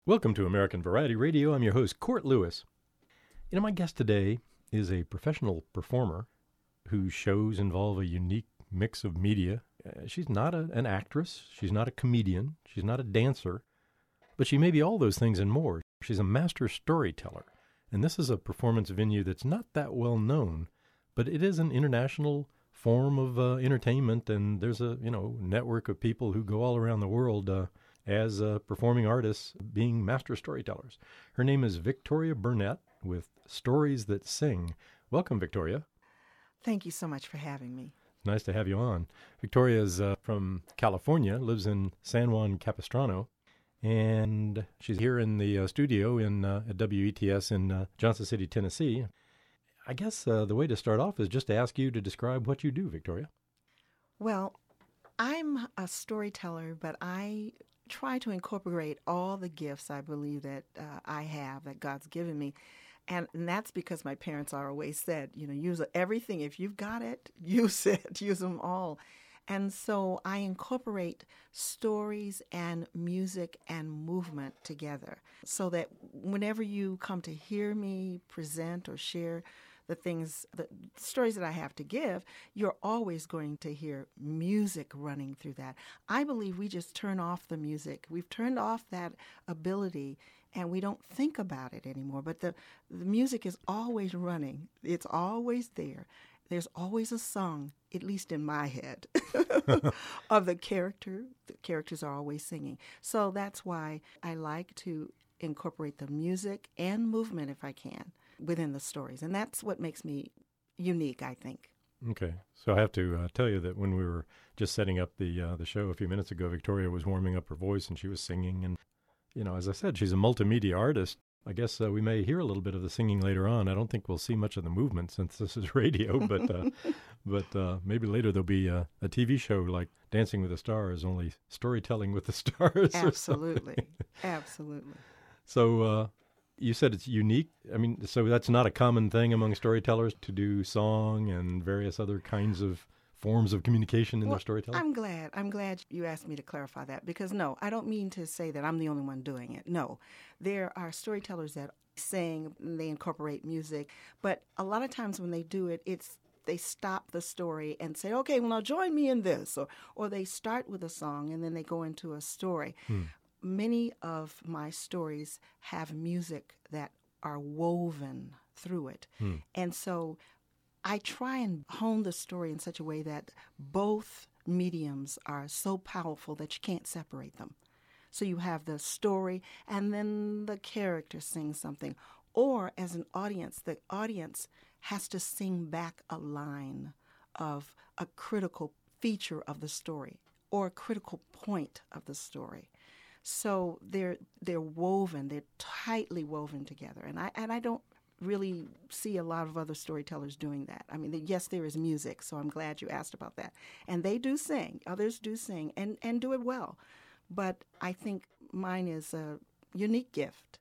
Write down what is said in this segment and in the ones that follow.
Welcome to American Variety Radio. I'm your host, Court Lewis. My guest today is a professional performer whose shows involve a unique mix of media. She's not an actress. She's not a comedian. She's not a dancer. But she may be all those things and more. She's a master storyteller. And this is a performance venue that's not that well known, but it is an international form of entertainment, and there's a network of people who go all around the world as performing artists being master storytellers. Her name is Victoria Burnett with Stories That Sing. Welcome, Victoria. Thank you so much for having me. Nice to have you on. Victoria is from California, lives in San Juan Capistrano, and she's here in the studio at WETS in Johnson City, Tennessee. I guess the way to start off is just to ask you to describe what you do, Victoria. Well, I'm a storyteller, but I try to incorporate all the gifts I believe that I have, that God's given me. And that's because my parents always said, use everything. If you've got it, use it, use them all. And so I incorporate stories and music and movement together so that whenever you come to hear me present or share the stories that I have to give, you're always going to hear music running through that. I believe we just turn off the music. We've turned off that ability, and we don't think about it anymore. But the music is always running. It's always there. There's always a song, at least in my head, of the character. The characters are always singing. So that's why I like to incorporate the music and movement, if I can, within the stories. And that's what makes me unique, I think. Okay. So I have to tell you that when we were just setting up the show a few minutes ago, Victoria was warming up her voice and she was singing. And, as I said, she's a multimedia artist. I guess we may hear a little bit of the singing later on. I don't think we'll see much of the movement since this is radio, but maybe later there'll be a TV show like Dancing with the Stars, only storytelling with the stars. Absolutely. Absolutely. So you said it's unique. So that's not a common thing among storytellers to do song and various other kinds of forms of communication in their storytelling? I'm glad you asked me to clarify that, because no, I don't mean to say that I'm the only one doing it. No, there are storytellers that sing, they incorporate music, but a lot of times when they do it, they stop the story and say, okay, well, now join me in this, or they start with a song and then they go into a story. Many of my stories have music that are woven through it. And so I try and hone the story in such a way that both mediums are so powerful that you can't separate them. So you have the story and then the character sings something. Or as an audience, the audience has to sing back a line of a critical feature of the story or a critical point of the story. So they're woven, they're tightly woven together. And I don't really see a lot of other storytellers doing that. Yes, there is music, so I'm glad you asked about that. And they do sing. Others do sing and do it well. But I think mine is a unique gift.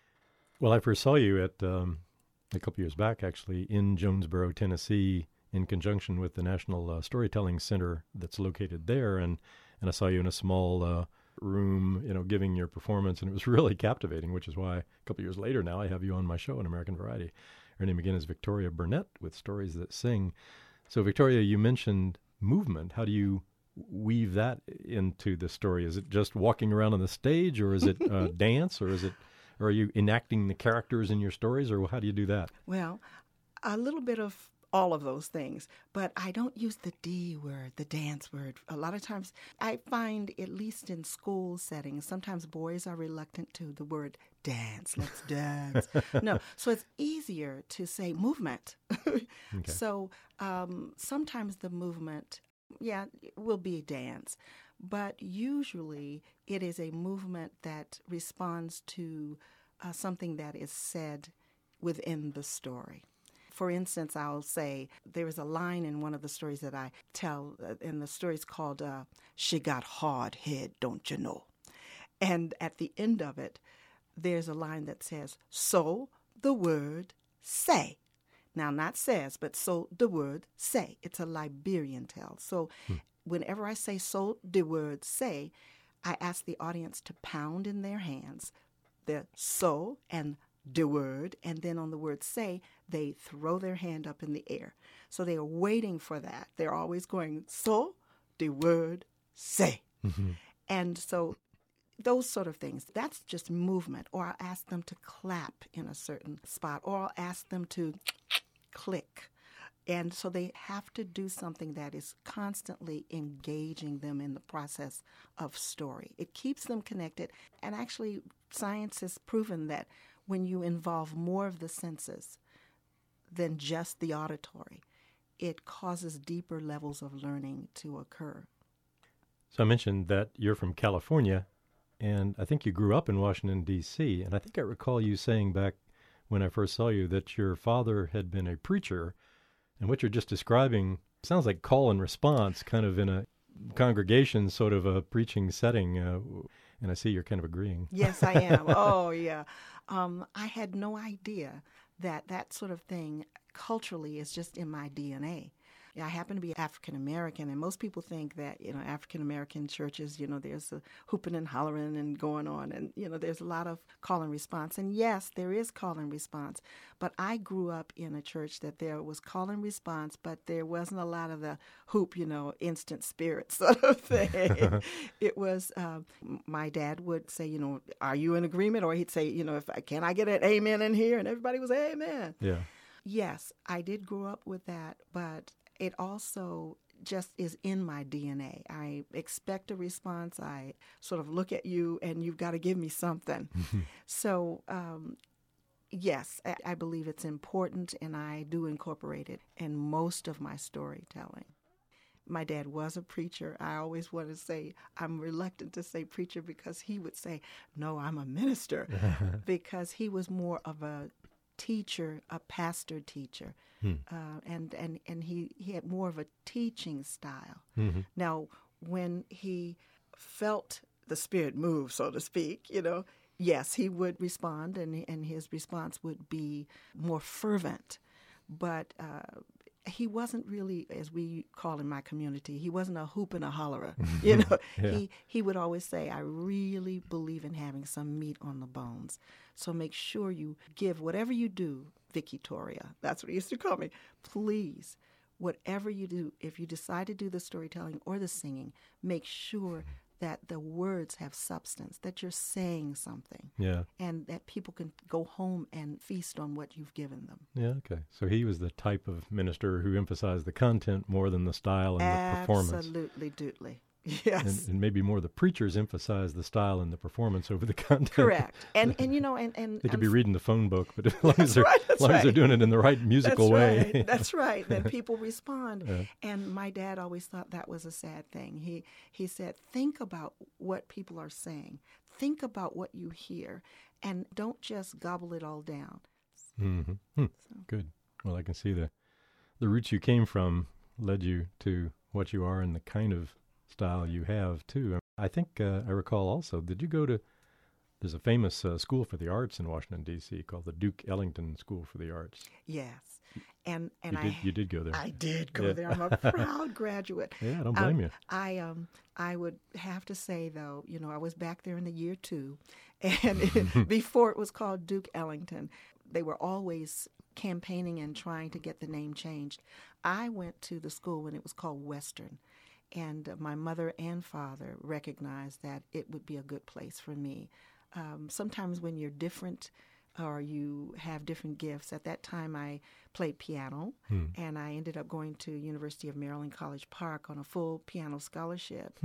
Well, I first saw you at a couple years back, actually, in Jonesboro, Tennessee, in conjunction with the National Storytelling Center that's located there. And I saw you in a small room, giving your performance, and it was really captivating, which is why a couple years later now I have you on my show on American Variety. Her name again is Victoria Burnett with Stories That Sing. So Victoria, you mentioned movement. How do you weave that into the story? Is it just walking around on the stage, or is it dance, or are you enacting the characters in your stories, or how do you do that? Well, a little bit of all of those things, but I don't use the D word, the dance word. A lot of times I find, at least in school settings, sometimes boys are reluctant to the word dance. Let's dance. No, so it's easier to say movement. Okay. So sometimes the movement, will be a dance, but usually it is a movement that responds to something that is said within the story. For instance, I'll say there is a line in one of the stories that I tell, and the story's called She Got Hard Head, Don't You Know? And at the end of it, there's a line that says, so the word say. Now, not says, but so the word say. It's a Liberian tale. So whenever I say so the word say, I ask the audience to pound in their hands the so and the word, and then on the word say, they throw their hand up in the air. So they are waiting for that. They're always going, so, the word, say. Mm-hmm. And so those sort of things, that's just movement. Or I'll ask them to clap in a certain spot, or I'll ask them to click. And so they have to do something that is constantly engaging them in the process of story. It keeps them connected. And actually, science has proven that when you involve more of the senses than just the auditory, it causes deeper levels of learning to occur. So I mentioned that you're from California, and I think you grew up in Washington, D.C., and I think I recall you saying back when I first saw you that your father had been a preacher, and what you're just describing sounds like call and response, kind of in a congregation sort of a preaching setting, and I see you're kind of agreeing. Yes, I am. Oh, yeah. I had no idea that that sort of thing culturally is just in my DNA. I happen to be African American, and most people think that, African American churches, there's a hooping and hollering and going on, and, there's a lot of call and response. And yes, there is call and response, but I grew up in a church that there was call and response, but there wasn't a lot of the hoop, instant spirit sort of thing. It was, my dad would say, are you in agreement? Or he'd say, can I get an amen in here? And everybody was, amen. Yeah. Yes, I did grow up with that, but it also just is in my DNA. I expect a response. I sort of look at you, and you've got to give me something. So, yes, I believe it's important, and I do incorporate it in most of my storytelling. My dad was a preacher. I always want to say, I'm reluctant to say preacher because he would say, no, I'm a minister, because he was more of a teacher, a pastor teacher, and he had more of a teaching style. Mm-hmm. Now, when he felt the Spirit move, so to speak, yes, he would respond, and his response would be more fervent, but he wasn't really, as we call in my community, he wasn't a hoop and a hollerer. Yeah. He would always say, I really believe in having some meat on the bones. So make sure you give whatever you do, Vicky Toria, that's what he used to call me, please, whatever you do, if you decide to do the storytelling or the singing, make sure that the words have substance, that you're saying something, Yeah. and that people can go home and feast on what you've given them. Yeah, okay. So he was the type of minister who emphasized the content more than the style and the performance. Absolutely, doodly. Yes. And maybe more the preachers emphasize the style and the performance over the content. Correct. And they could be reading the phone book, but as long as right, they're doing it in the right musical way. Right. That's right. Then people respond. Yeah. And my dad always thought that was a sad thing. He said, think about what people are saying. Think about what you hear, and don't just gobble it all down. Mm-hmm. Good. Well, I can see the roots you came from led you to what you are and the kind of style you have, too. I think I recall also, did you go to, there's a famous school for the arts in Washington, D.C. called the Duke Ellington School for the Arts. Yes. And you did go there. I did go there. I'm a proud graduate. Yeah, I don't blame you. I would have to say, though, I was back there in the year 2, and before it was called Duke Ellington, they were always campaigning and trying to get the name changed. I went to the school when it was called Western, and my mother and father recognized that it would be a good place for me. Sometimes when you're different or you have different gifts, at that time I played piano, and I ended up going to University of Maryland College Park on a full piano scholarship.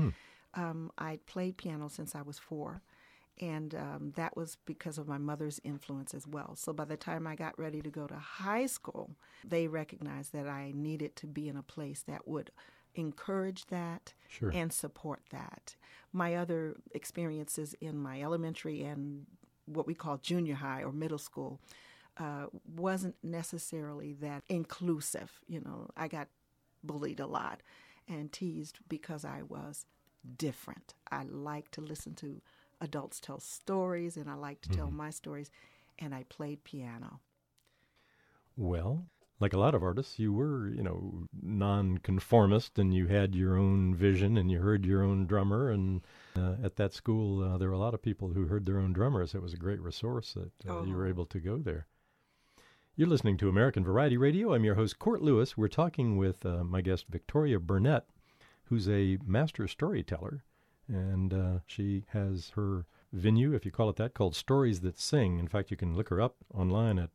I played piano since I was 4, and that was because of my mother's influence as well. So by the time I got ready to go to high school, they recognized that I needed to be in a place that would encourage that and support that. My other experiences in my elementary and what we call junior high or middle school wasn't necessarily that inclusive. I got bullied a lot and teased because I was different. I like to listen to adults tell stories, and I like to tell my stories, and I played piano. Well, like a lot of artists, you were, nonconformist, and you had your own vision, and you heard your own drummer. And at that school, there were a lot of people who heard their own drummers. It was a great resource that you were able to go there. You're listening to American Variety Radio. I'm your host, Court Lewis. We're talking with my guest, Victoria Burnett, who's a master storyteller. And she has her venue, if you call it that, called Stories That Sing. In fact, you can look her up online at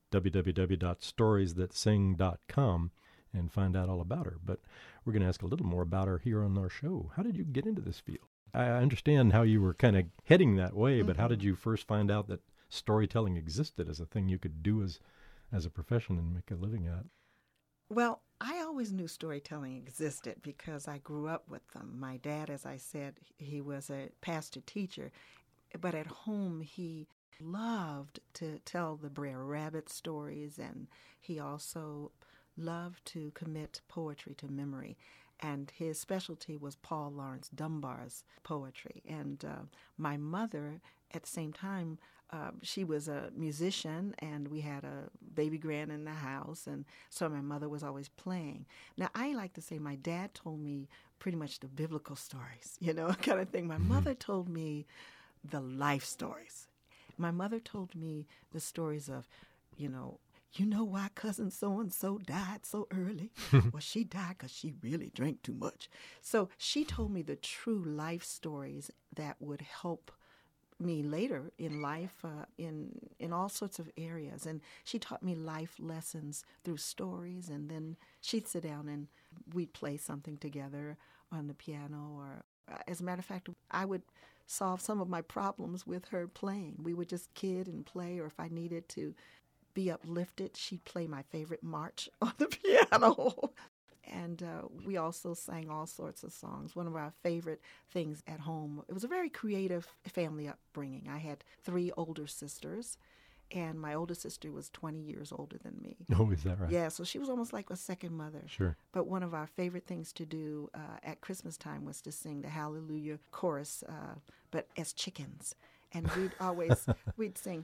www.storiesthatsing.com and find out all about her. But we're going to ask a little more about her here on our show. How did you get into this field? I understand how you were kind of heading that way, but how did you first find out that storytelling existed as a thing you could do as a profession and make a living at? Well, I always knew storytelling existed because I grew up with them. My dad, as I said, he was a pastor teacher, but at home he loved to tell the Brer Rabbit stories, and he also loved to commit poetry to memory. And his specialty was Paul Laurence Dunbar's poetry. And my mother, at the same time, she was a musician, and we had a baby grand in the house, and so my mother was always playing. Now, I like to say my dad told me pretty much the biblical stories, kind of thing. My mother told me the life stories. My mother told me the stories of, you know why cousin so-and-so died so early? Well, she died because she really drank too much. So she told me the true life stories that would help me later in life, in all sorts of areas. And she taught me life lessons through stories, and then she'd sit down and we'd play something together on the piano. Or, as a matter of fact, I would solve some of my problems with her playing. We would just kid and play, or if I needed to be uplifted, she'd play my favorite march on the piano. And we also sang all sorts of songs. One of our favorite things at home, it was a very creative family upbringing. I had 3 older sisters, and my older sister was 20 years older than me. Oh, is that right? Yeah, so she was almost like a second mother. Sure. But one of our favorite things to do at Christmas time was to sing the Hallelujah chorus, but as chickens. And we'd sing,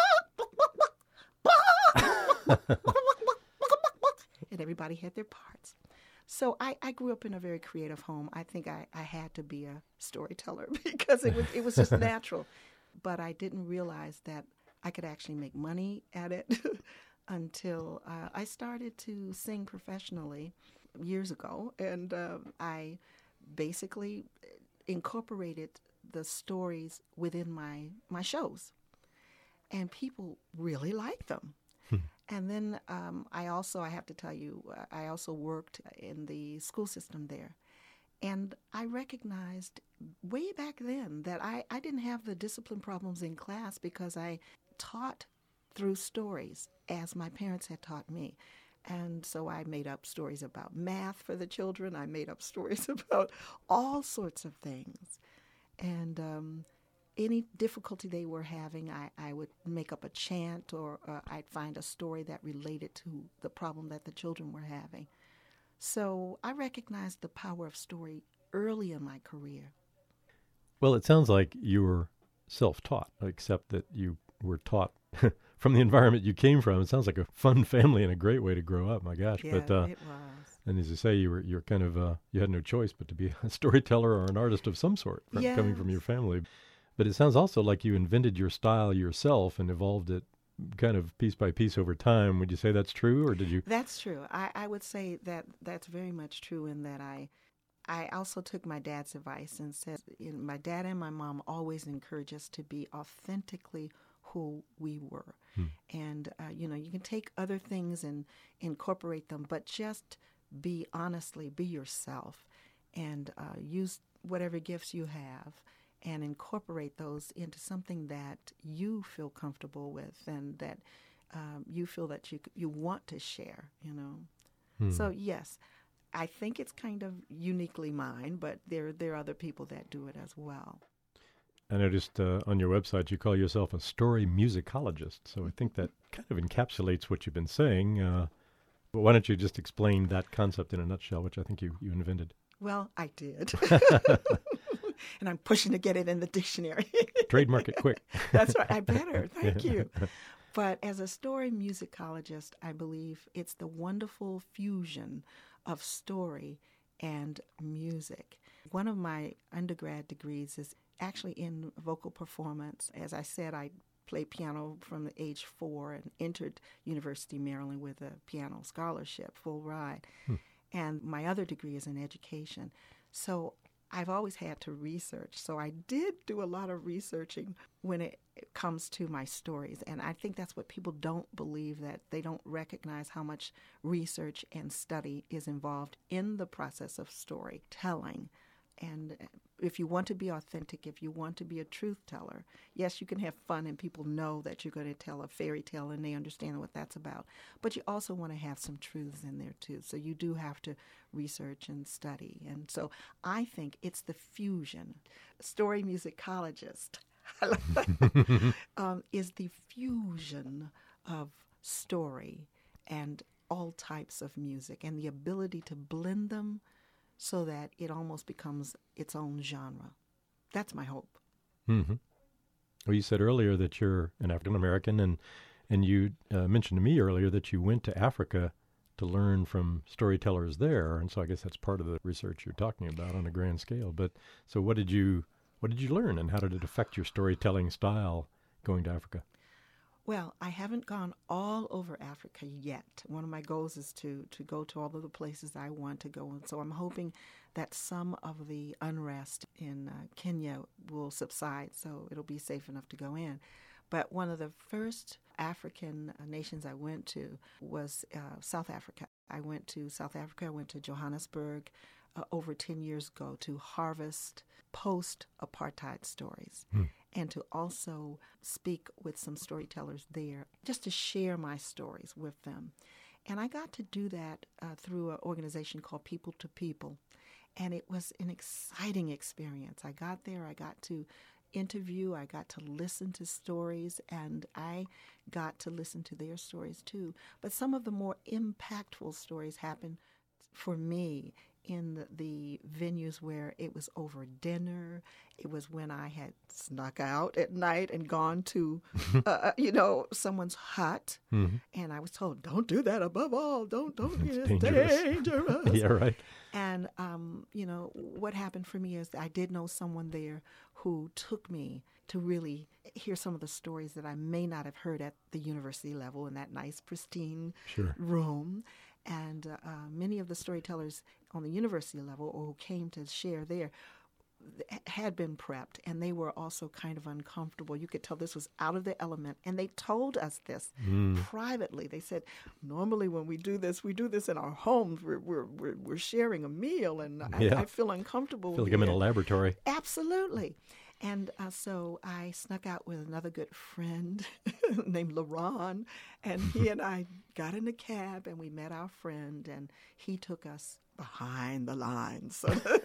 and everybody had their parts. So I grew up in a very creative home. I think I had to be a storyteller because it was just natural. But I didn't realize that I could actually make money at it until I started to sing professionally years ago. And I basically incorporated the stories within my shows. And people really liked them. And then I have to tell you, I also worked in the school system there. And I recognized way back then that I didn't have the discipline problems in class because I taught through stories as my parents had taught me. And so I made up stories about math for the children. I made up stories about all sorts of things. And any difficulty they were having, I would make up a chant, or I'd find a story that related to the problem that the children were having. So I recognized the power of story early in my career. Well, it sounds like you were self-taught, except that you were taught from the environment you came from. It sounds like a fun family and a great way to grow up, my gosh. Yeah, but, it was. And as you say, you're kind of, you had no choice but to be a storyteller or an artist of some sort coming from your family. But it sounds also like you invented your style yourself and evolved it kind of piece by piece over time. Would you say that's true, or did you? That's true. I would say that that's very much true in that I also took my dad's advice and said, my dad and my mom always encouraged us to be authentically who we were. And, you can take other things and incorporate them, but just be yourself and use whatever gifts you have and incorporate those into something that you feel comfortable with and that you feel that you want to share, So, yes, I think it's kind of uniquely mine, but there are other people that do it as well. I noticed on your website you call yourself a story musicologist, so I think that kind of encapsulates what you've been saying. But why don't you just explain that concept in a nutshell, which I think you invented? Well, I did. And I'm pushing to get it in the dictionary. Trademark it quick. That's right. I better. Thank you. But as a story musicologist, I believe it's the wonderful fusion of story and music. One of my undergrad degrees is actually in vocal performance. As I said, I played piano from the age 4 and entered University of Maryland with a piano scholarship, full ride. And my other degree is in education. So I've always had to research. So I did do a lot of researching when it comes to my stories. And I think that's what people don't believe, that they don't recognize how much research and study is involved in the process of storytelling. And if you want to be authentic, if you want to be a truth teller, yes, you can have fun and people know that you're going to tell a fairy tale and they understand what that's about. But you also want to have some truths in there too. So you do have to research and study. And so I think it's the fusion. Story musicologist is the fusion of story and all types of music and the ability to blend them so that it almost becomes its own genre. That's my hope. Mm-hmm. Well, you said earlier that you're an African American, and you mentioned to me earlier that you went to Africa to learn from storytellers there, and so I guess that's part of the research you're talking about on a grand scale. But so what did you learn, and how did it affect your storytelling style going to Africa? Well, I haven't gone all over Africa yet. One of my goals is to go to all of the places I want to go. And so I'm hoping that some of the unrest in Kenya will subside, so it'll be safe enough to go in. But one of the first African nations I went to was South Africa. I went to South Africa. I went to Johannesburg over 10 years ago to harvest post-apartheid stories. And to also speak with some storytellers there, just to share my stories with them. And I got to do that through an organization called People to People. And it was an exciting experience. I got there, I got to interview, I got to listen to stories, and I got to listen to their stories too. But some of the more impactful stories happened for me in the venues where it was over dinner. It was when I had snuck out at night and gone to, someone's hut. Mm-hmm. And I was told, don't do that. Above all, don't. It's dangerous. Yeah, right. And, what happened for me is I did know someone there who took me to really hear some of the stories that I may not have heard at the university level in that nice, pristine room. And many of the storytellers on the university level or who came to share there had been prepped, and they were also kind of uncomfortable. You could tell this was out of their element, and they told us this privately. They said, normally when we do this in our homes. We're sharing a meal, and I feel uncomfortable. I feel like I'm in a laboratory. Absolutely. And so I snuck out with another good friend named LaRon, and he and I got in a cab, and we met our friend, and he took us behind the lines.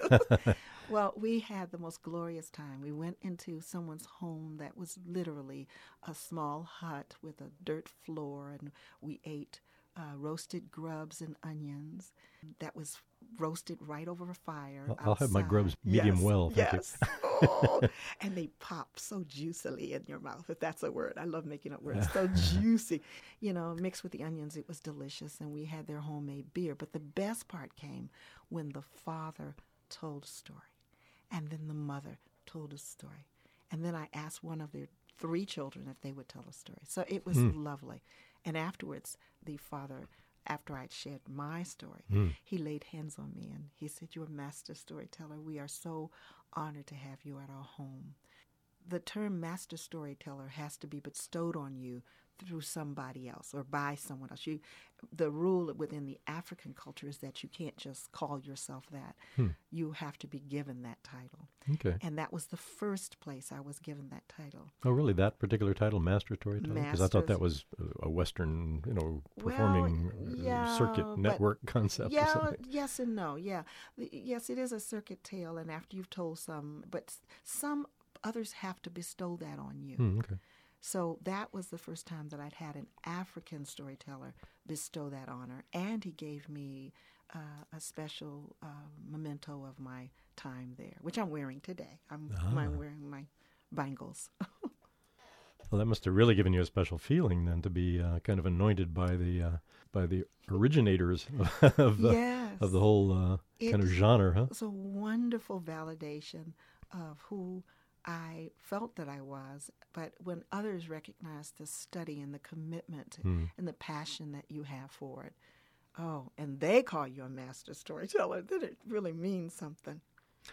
Well, we had the most glorious time. We went into someone's home that was literally a small hut with a dirt floor, and we ate roasted grubs and onions that was roasted right over a fire. I'll have my grubs medium well. Thank you. And they pop so juicily in your mouth, if that's a word. I love making up words. So juicy. Mixed with the onions, it was delicious, and we had their homemade beer. But the best part came when the father told a story, and then the mother told a story. And then I asked one of their 3 children if they would tell a story. So it was lovely. And afterwards, the father, after I'd shared my story, he laid hands on me and he said, "You're a master storyteller. We are so honored to have you at our home." The term master storyteller has to be bestowed on you through somebody else or by someone else. The rule within the African culture is that you can't just call yourself that. You have to be given that title. Okay. And that was the first place I was given that title. Oh, really? That particular title, master storyteller? Because I thought that was a Western, performing circuit network concept or something. Yes and no, yeah. Yes, it is a circuit tale, and after you've told some, but some others have to bestow that on you. Okay. So that was the first time that I'd had an African storyteller bestow that honor, and he gave me a special memento of my time there, which I'm wearing today. I'm wearing my bangles. Well, that must have really given you a special feeling then to be kind of anointed by the originators Yes. of the whole kind of genre, huh? It's a wonderful validation of who I felt that I was, but when others recognize the study and the commitment and the passion that you have for it, and they call you a master storyteller, then it really means something.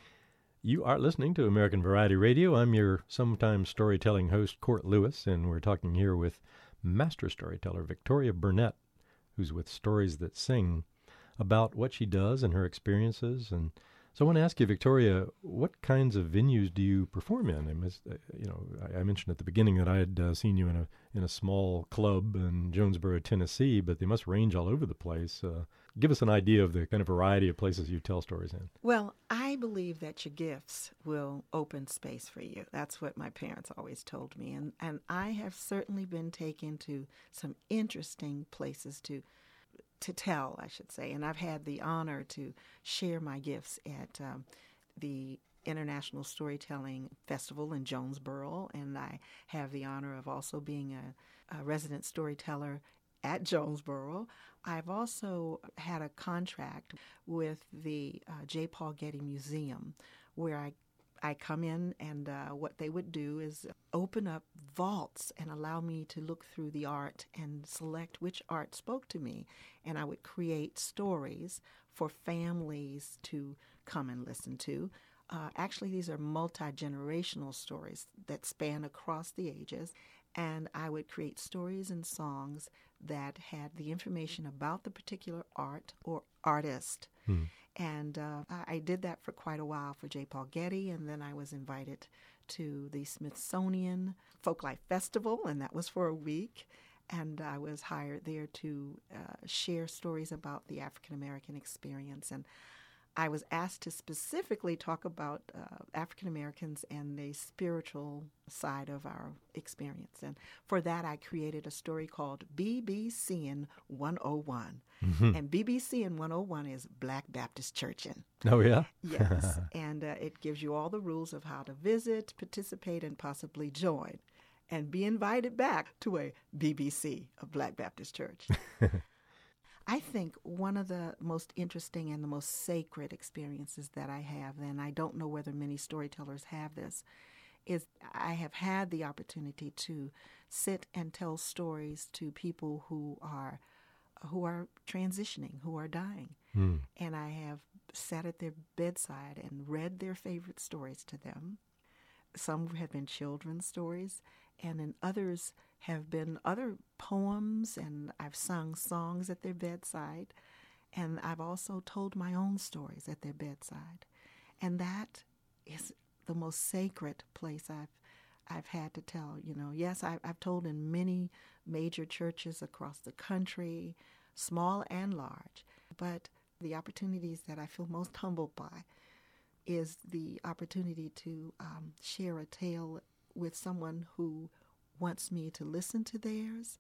You are listening to American Variety Radio. I'm your sometime storytelling host, Court Lewis, and we're talking here with master storyteller Victoria Burnett, who's with Stories That Sing, about what she does and her experiences. And so I want to ask you, Victoria, what kinds of venues do you perform in? I mentioned at the beginning that I had seen you in a small club in Jonesboro, Tennessee, but they must range all over the place. Give us an idea of the kind of variety of places you tell stories in. Well, I believe that your gifts will open space for you. That's what my parents always told me. And I have certainly been taken to some interesting places to tell, I should say. And I've had the honor to share my gifts at the International Storytelling Festival in Jonesboro. And I have the honor of also being a resident storyteller at Jonesboro. I've also had a contract with the J. Paul Getty Museum where I come in and what they would do is open up vaults and allow me to look through the art and select which art spoke to me. And I would create stories for families to come and listen to. Actually, these are multi-generational stories that span across the ages. And I would create stories and songs that had the information about the particular art or artist. And I did that for quite a while for J. Paul Getty, and then I was invited to the Smithsonian Folklife Festival, and that was for a week. And I was hired there to share stories about the African American experience. And I was asked to specifically talk about African Americans and the spiritual side of our experience. And for that, I created a story called BBCN 101. And BBCN 101 is Black Baptist Churching. Oh, yeah? Yes. And it gives you all the rules of how to visit, participate, and possibly join, and be invited back to a BBC, a Black Baptist Church. I think one of the most interesting and the most sacred experiences that I have, and I don't know whether many storytellers have this, is I have had the opportunity to sit and tell stories to people who are transitioning, who are dying. And I have sat at their bedside and read their favorite stories to them. Some have been children's stories, and then others have been other poems, and I've sung songs at their bedside, and I've also told my own stories at their bedside. And that is the most sacred place I've had to tell. Yes, I've told in many major churches across the country, small and large, but the opportunities that I feel most humbled by is the opportunity to share a tale with someone who wants me to listen to theirs,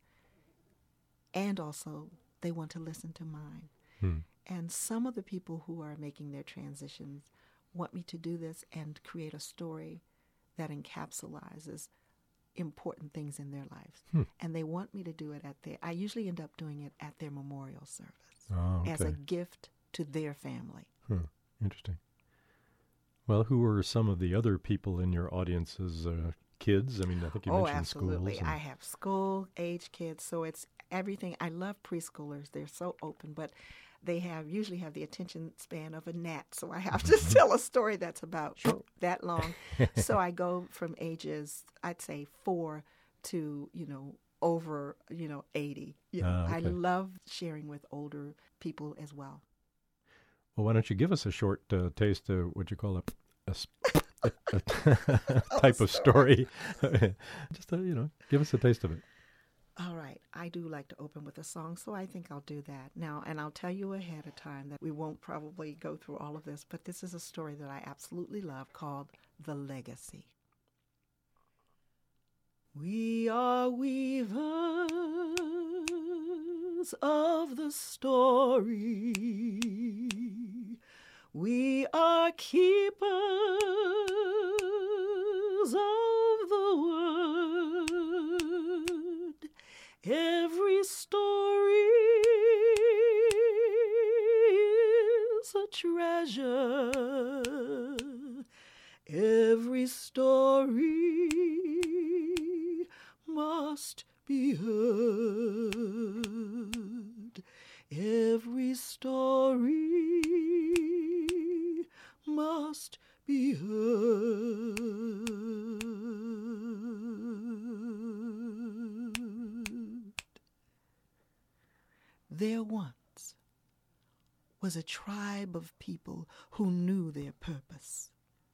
and also they want to listen to mine. And some of the people who are making their transitions want me to do this and create a story that encapsulates important things in their lives. And they want me to do it I usually end up doing it at their memorial service as a gift to their family. Interesting. Well, who were some of the other people in your audience as kids? I mean, I think you mentioned absolutely. schools. I have school-age kids, so it's everything. I love preschoolers. They're so open, but they usually have the attention span of a gnat, so I have to tell a story that's about that long. So I go from ages, I'd say 4 to, over, 80. Okay. I love sharing with older people as well. Well, why don't you give us a short taste of what you call a type of story? Just, give us a taste of it. All right. I do like to open with a song, so I think I'll do that now. And I'll tell you ahead of time that we won't probably go through all of this, but this is a story that I absolutely love called The Legacy. We are weavers of the story. We are keepers of the Every story is a treasure. Every story must be heard. Every story must be heard. There once was a tribe of people who knew their purpose.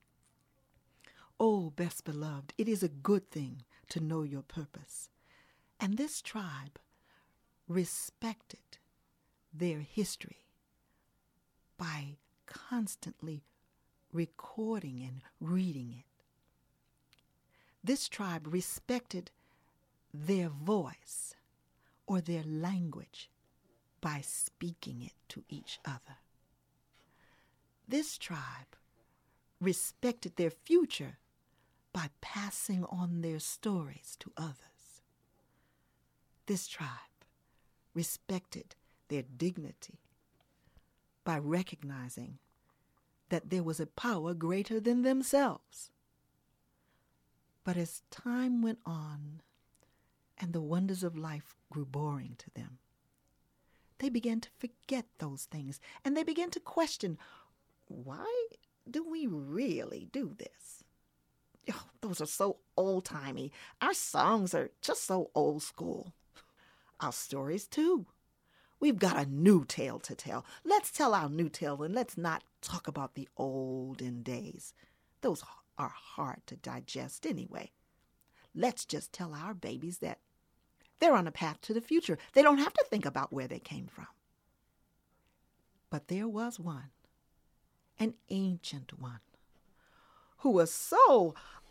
Oh, best beloved, it is a good thing to know your purpose. And this tribe respected their history by constantly recording and reading it. This tribe respected their voice or their language by speaking it to each other. This tribe respected their future by passing on their stories to others. This tribe respected their dignity by recognizing that there was a power greater than themselves. But as time went on and the wonders of life grew boring to them, they began to forget those things, and they began to question, why do we really do this? Oh, those are so old-timey. Our songs are just so old school. Our stories, too. We've got a new tale to tell. Let's tell our new tale, and let's not talk about the olden days. Those are hard to digest anyway. Let's just tell our babies that they're on a path to the future. They don't have to think about where they came from. But there was one, an ancient one, who was so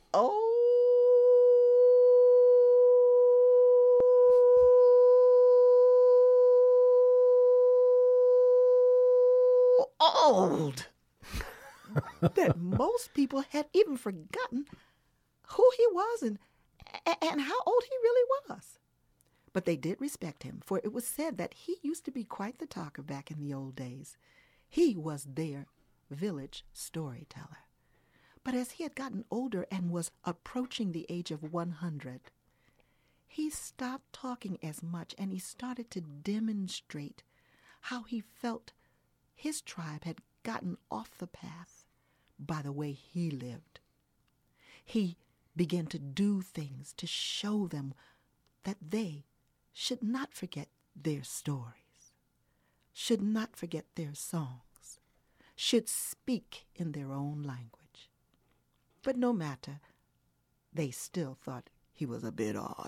old that most people had even forgotten who he was and how old he really was. But they did respect him, for it was said that he used to be quite the talker back in the old days. He was their village storyteller. But as he had gotten older and was approaching the age of 100, he stopped talking as much, and he started to demonstrate how he felt his tribe had gotten off the path by the way he lived. He began to do things to show them that they should not forget their stories, should not forget their songs, should speak in their own language. But no matter, they still thought he was a bit odd.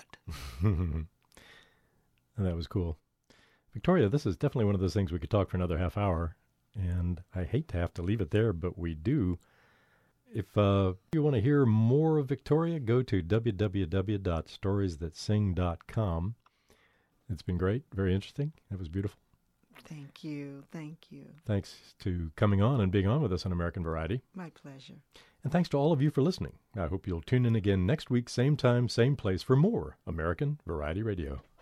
That was cool. Victoria, this is definitely one of those things we could talk for another half hour, and I hate to have to leave it there, but we do. If you want to hear more of Victoria, go to www.storiesthatsing.com. It's been great, very interesting. It was beautiful. Thank you. Thank you. Thanks to coming on and being on with us on American Variety. My pleasure. And thanks to all of you for listening. I hope you'll tune in again next week, same time, same place, for more American Variety Radio.